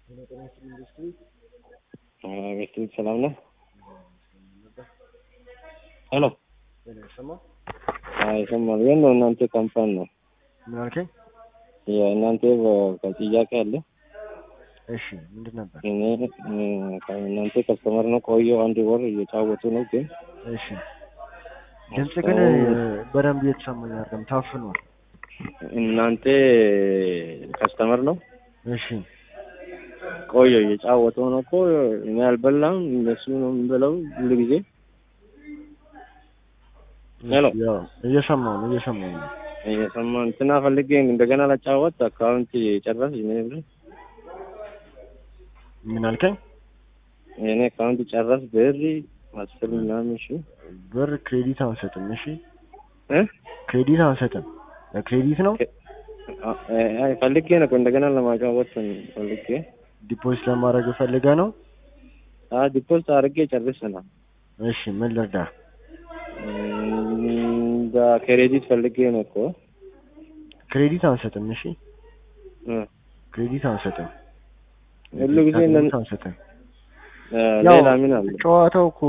ቤት ሰላም ነው? ሄሎ ይሰማል። ነው እናንተ ካምፓኒ ነው? ምን አልከኝ? የእናንተ ጥያቄ አለ። እሺ ምንድን ነበር? እናንተ ከስተመር ነው ቆየው አንድ ወር እየጫወቱ ነው ግን እሺ ድምጽ ግን በደንብ እየተሰማኝ አይደለም፣ ታፍኗል። እናንተ ከስተመር ነው? እሺ ቆየው እየጫወቱ ነው እኮ እኔ አልበላም፣ እነሱ ነው የሚበላው ሁሉ ጊዜ። ሄሎ እየሰማሁ ነው። እየሰማሁ እንትና ፈልጌ እንደገና ላጫወት አካውንት ጨረስ ይነብር። ምን አልከኝ? እኔ አካውንት ጨረስ ብር ማስተር ምናምን። እሺ ብር ክሬዲት አንሰጥም። እሺ ክሬዲት አንሰጥም። ለክሬዲት ነው ፈልጌ ነው እንደገና ለማጫወት ፈልጌ። ዲፖዚት ለማድረግ ፈልገ ነው? ዲፖዚት አድርጌ ጨርሰናል። እሺ ምን ልርዳ? ክሬዲት ፈልጌ ነው እኮ። ክሬዲት አንሰጥም። እሺ ክሬዲት አንሰጥም። ሁሉ ጊዜ አንሰጥም። ሌላ ምን አለ? ጨዋታው እኮ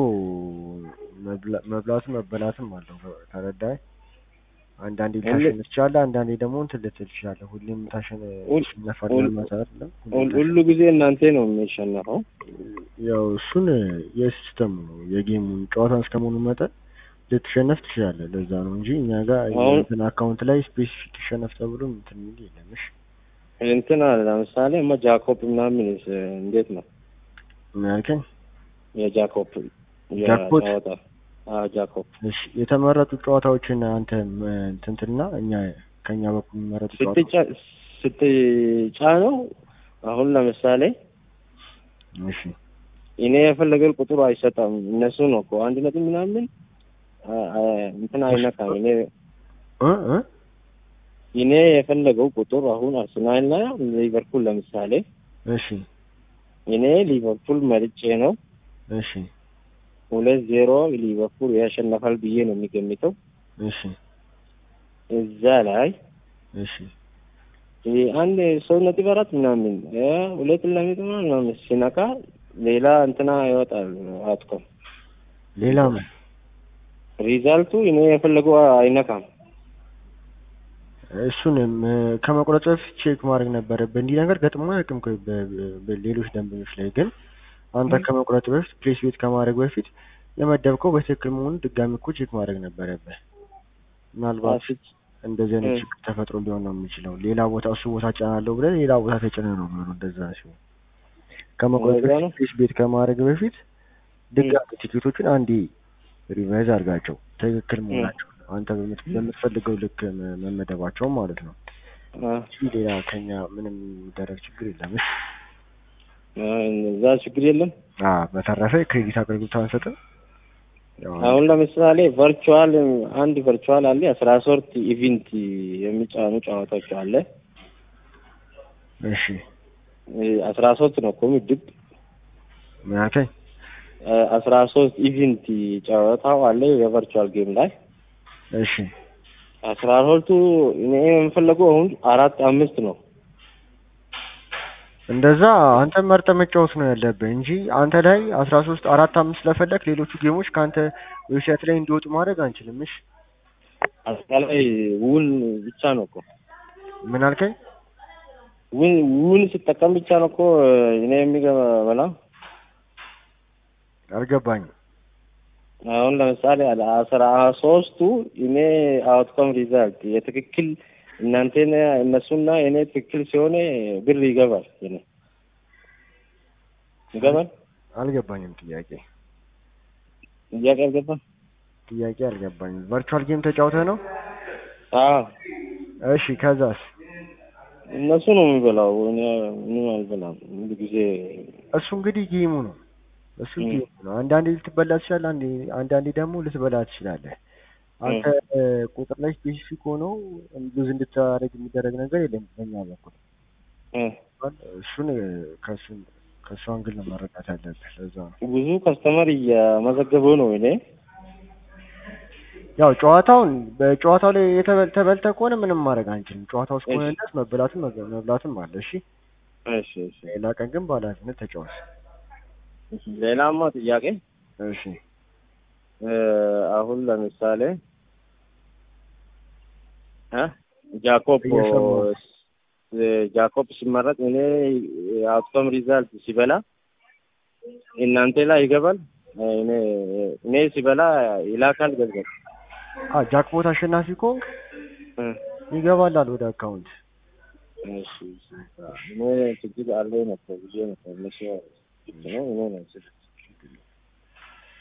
መብላትም መበላትም አለው። ተረዳኸኝ? አንዳንዴ ታሸንፍ ትችላለህ፣ አንዳንዴ ደግሞ እንትን ልትል ትችላለህ። ሁሌም ታሸንፋለህ ማለት አይደለም። ሁሉ ጊዜ እናንተ ነው የሚሸነፈው። ያው እሱን የሲስተም ነው የጌሙን ጨዋታን እስከመሆኑ መጠን ልትሸነፍ ትችላለህ። ለዛ ነው እንጂ እኛ ጋር እንትን አካውንት ላይ ስፔሲፊክ ይሸነፍ ተብሎ እንትን የሚል የለም። እሺ እንትን አለ ለምሳሌ ጃኮብ ምናምን እንዴት ነው? ምን ያልከኝ? የጃኮብ ጃኮብ ጃኮብ እሺ የተመረጡ ጨዋታዎችን አንተ እንትንትና ከኛ በኩል የሚመረጡ ጨዋታዎች ስትጫነው አሁን ለምሳሌ እሺ እኔ የፈለገው ቁጥሩ አይሰጣም። እነሱ ነው እኮ አንድ ነጥብ ምናምን እንትን አይነካም። እኔ የፈለገው ቁጥር አሁን አርሰናልና ሊቨርፑል ለምሳሌ እሺ እኔ ሊቨርፑል መርጬ ነው። እሺ 2-0 ሊቨርፑል ያሸንፋል ብዬ ነው የሚገምተው። እሺ እዛ ላይ እሺ አንድ 3.4 ምናምን 2 ምናምን ሲነካ ሌላ እንትና ይወጣል። አትቆም ሌላ ምን ሪዛልቱ እኔ የፈለገው አይነካም። እሱንም ከመቁረጥ በፊት ቼክ ማድረግ ነበረብህ። እንዲህ ነገር ገጥሞ አያውቅም እኮ በሌሎች ደንበኞች ላይ። ግን አንተ ከመቁረጥ በፊት ፕሌስ ቤት ከማድረግ በፊት የመደብከው በትክክል መሆኑን ድጋሚ እኮ ቼክ ማድረግ ነበረብህ። ምናልባት እንደዚህ አይነት ችግር ተፈጥሮ ሊሆን ነው የሚችለው። ሌላ ቦታ እሱ ቦታ ጫናለሁ ብለህ ሌላ ቦታ ተጭነህ ነው የሚሆነው። እንደዛ ሲሆን ከመቁረጥ በፊት ፕሌስ ቤት ከማድረግ በፊት ድጋሚ ቲኬቶችን አንዴ ሪቫይዝ አድርጋቸው ትክክል መሆናቸው አንተ በምትፈልገው ልክ መመደባቸው ማለት ነው። ሌላ ከኛ ምንም የሚደረግ ችግር የለም። እዛ ችግር የለም። በተረፈ ክሬዲት አገልግሎት አንሰጥም። አሁን ለምሳሌ አንድ ቨርቹዋል አለ 13 ኢቨንት የሚጫኑ ጨዋታዎች አለ። እሺ 13 ነው እኮ ምድብ። ምን አልከኝ? 13 ኢቨንት ጨዋታው አለ የቨርቹዋል ጌም ላይ። እሺ 12ቱ እኔ የምፈልገው አሁን 4-5 ነው። እንደዛ አንተ መርጠህ መጫወት ነው ያለብህ እንጂ አንተ ላይ 13 4-5 ስለፈለክ ሌሎቹ ጌሞች ካንተ ዌብሳይት ላይ እንዲወጡ ማድረግ አንችልም። እሺ አስካላይ ውል ብቻ ነው እኮ። ምን አልከኝ? ውል ሲጠቀም ብቻ ነው እኮ እኔ የሚገባላ። አልገባኝም። አሁን ለምሳሌ 13ቱ እኔ አውትካም ሪዛልት የትክክል እናንተና እነሱና እኔ ትክክል ሲሆን ብር ይገባል። ይገባል? አልገባኝም። ጥያቄ አልገባኝም። ቨርቹዋል ጌም ተጫውተህ ነው? እሺ ከዛስ? እነሱ ነው የሚበላው፣ እኔ ምንም አልበላም። ጊዜ እሱ እንግዲህ ጌሙ ነው። አንዳንዴ ልትበላ ትችላለህ፣ አንዳንዴ ደግሞ ልትበላ ትችላለህ። አንተ ቁጥር ላይ ስፔሲፊክ ሆኖ ብዙ እንድታደርግ የሚደረግ ነገር የለም በእኛ በኩል። እሱን ከእሱ አንግል ነው መረዳት ያለብህ። ለዛ ነው ብዙ ከስተመር እየመዘገበው ነው። እኔ ያው በጨዋታው ላይ ተበልተህ ከሆነ ምንም ማድረግ አንችልም። ጨዋታው እስከሆነ ድረስ መብላትም አለ። እሺ እሺ እሺ። ሌላ ቀን ግን በኃላፊነት ተጫወት። ሌላማ ጥያቄ እሺ አሁን ለምሳሌ ጃኮብ እየሰማሁ ጃኮብ ሲመረጥ እኔ አውትካም ሪዛልት ሲበላ እናንተ ላይ ይገባል? እኔ ሲበላ ይላካል ገንዘብ? ጃክፖት አሸናፊ ከሆንክ ይገባላል ወደ አካውንት። እሺ እኔ ችግር አለ ነበር ብዬ ነበር። እሺ ነው እኔ ነው